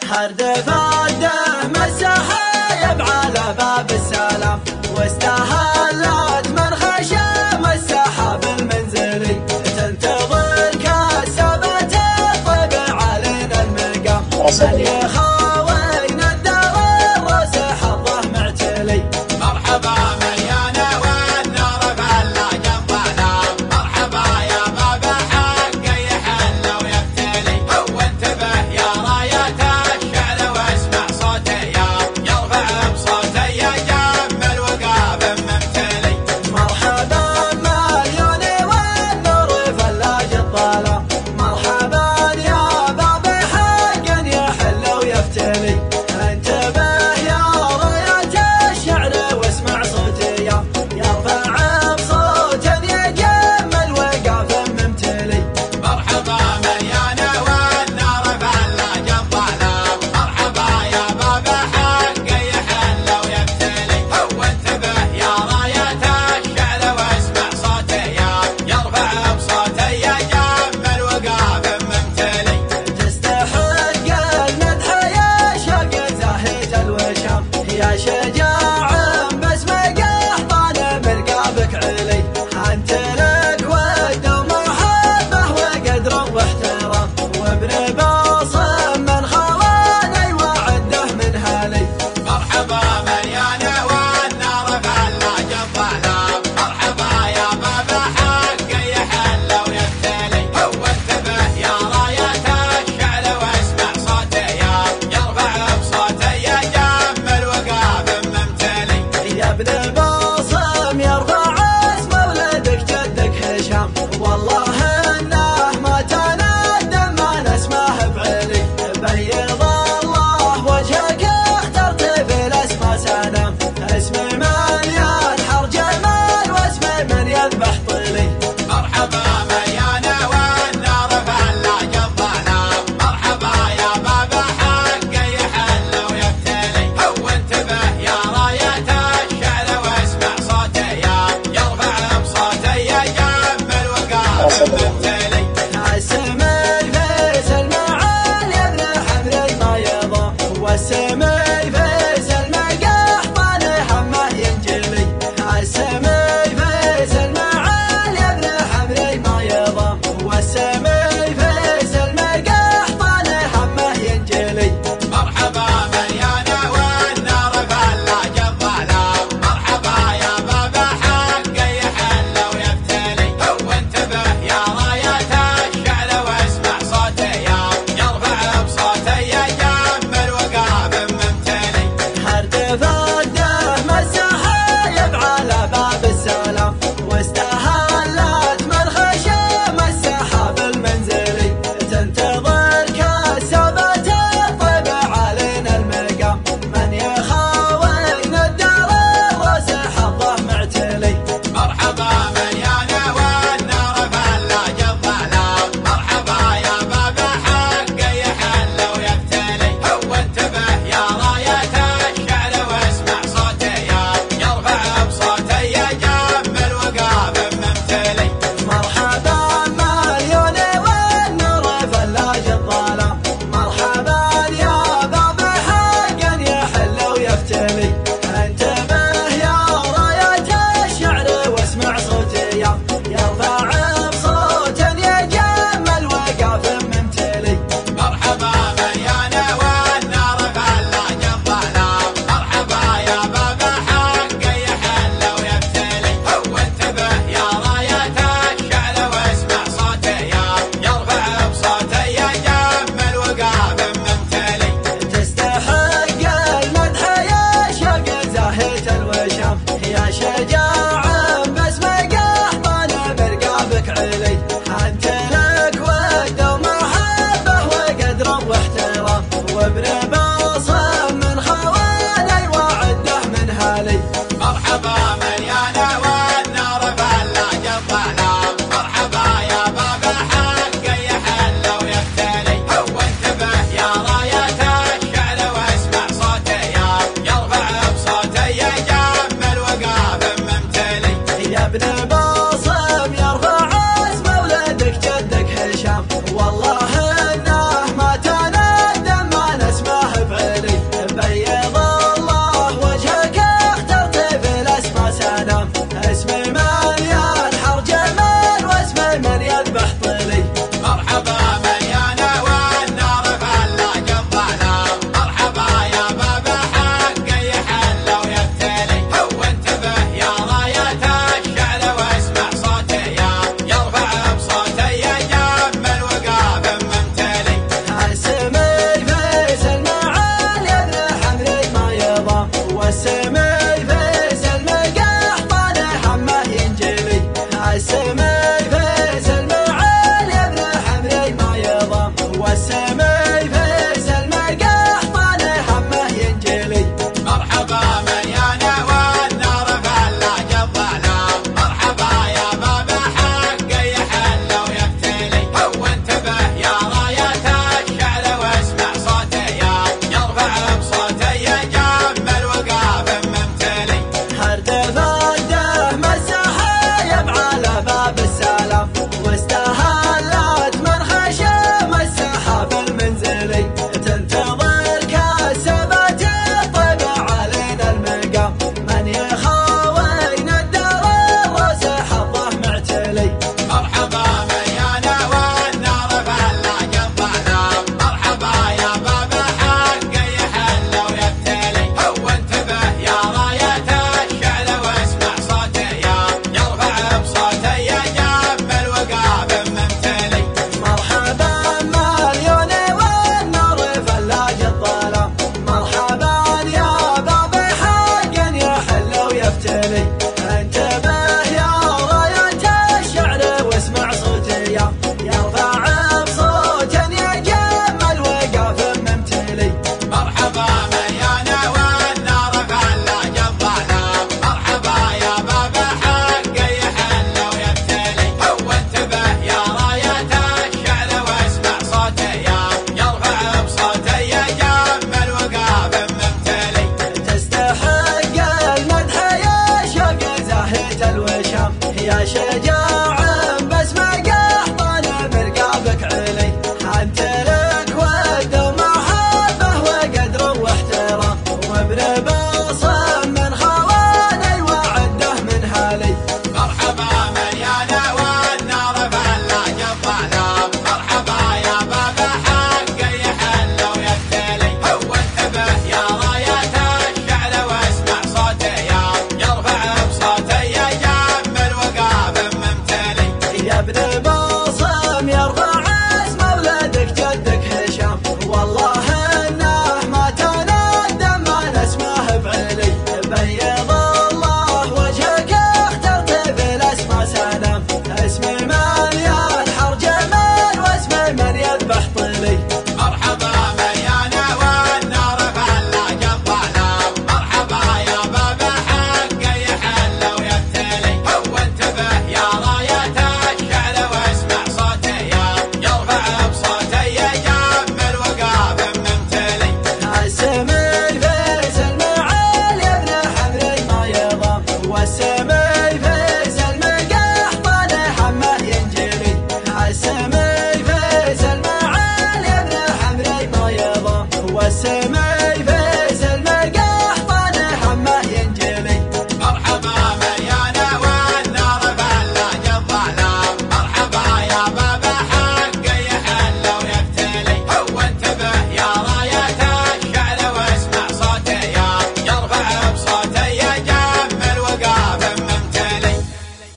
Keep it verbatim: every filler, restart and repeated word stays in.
هرد فاده مسحايب على باب السلام، واستهلت من خشم السحاب المنزلي، تنتظر كسبة الطبع علينا المقام، من يخاوينا الدار الرأس حظه معتلي. مرحبا مليانة والنار فلا جنبنا، مرحبا يا باب حق يحل ويفتلي، وانتبه يا راية الشعر واسمع صوتي يرفع بصوتي يجمل وقاب ممتلي. مرحبا مليون والنور فلاج الظلام، مرحبا يا باب حق يحل ويفتلي، انتبه يا راية الشعر واسمع صوتي يرفع بصوت يجمل وقاف ممتلي. مرحبا مليانة والنار فلا جنبنا، مرحبا يا باب حق يحل ويفتلي، وانتبه يا راية الشعر واسمع صوتي يرفع بصوتي يجمل وقاف ممتلي. تستحق المدح يا شوق زاهد الوشام، يا شجاع باسمك احضان برقابك علي، انت لك ود ومحبه وقدر واحترام، وابن باصم من خواني وعده من هالي. مرحبا مليانة والنار فلا جنبنا، مرحبا يا باب حق يحل ويفتلي، وانتبه يا راية الشعر واسمع صوتي يرفع بصوتي يجمل وقاف ممتلي. يا ابن باصم يرفع اسم ولدك جدك هشام، والله انه ما تندم ما نسمه بعلي، بيض الله وجهك اخترت بالاسماء سلام، اسمي مليان حر جمال واسمي من يذبح طلي. مرحبا مليانة والنار فلا جنبنا، مرحبا يا باب حق يحل ويفتلي، وانتبه يا راية الشعر واسمع صوتي يرفع بصوتي يجمل وقاف ممتلي. السم الفيصل معالي ابن حمري ما يضام، والسم الفيصل مقاح طالع همه ينجلي، السم الفيصل معالي ابن حمري ما يضام، والسم الفيصل مقاح طالع همه ينجلي. مرحبا مليانة والنار فلا جنبنا، مرحبا يا باب حق يحل ويفتلي، وانتبه يا راية الشعر واسمع صوتي يرفع بصوتي يجمل وقاف ممتلي. هرد فاده مسحايب على باب السلام، واستهلت من خشم السحاب المنزلي، تنتظر كسبة الطبع علينا المقام، من يخاوينا الدار الرأس حظه معتلي. مرحبا مليانة والنار فلا جنبنا، مرحبا يا باب حق يحل ويفتلي، وانتبه يا راية الشعر واسمع صوتي يرفع بصوتي يجمل وقاف ممتلي. مرحبا مليون والنور فلاج الظلام، مرحبا يا باب حق يحل ويفتلي، انتبه يا راية الشعر واسمع صوتي يرفع بصوت يجمل وقاف ممتلي. مرحبا مليانة والنار فلا جنبنا، مرحبا يا باب حق يحل ويفتلي، وانتبه يا راية الشعر واسمع صوتي يرفع بصوتي يجمل وقاف ممتلي. تستحق المدح يا شوق زاهد الوشام، يا شجاع باسمك احضان برقابك علي، انت لك ود ومحبه وقدر واحترام، وابن باصم من خوالي وعده من هالي. مرحبا مليانة والنار فلا جنبنا، مرحبا يا باب حق يحل ويفتلي، وانتبه يا راية الشعر واسمع صوتي يرفع بصوتي يجمل وقاف ممتلي. يا ابن باصم يرفع اسم ولدك جدك هشام، والله انه ما تندم ما نسمه السماء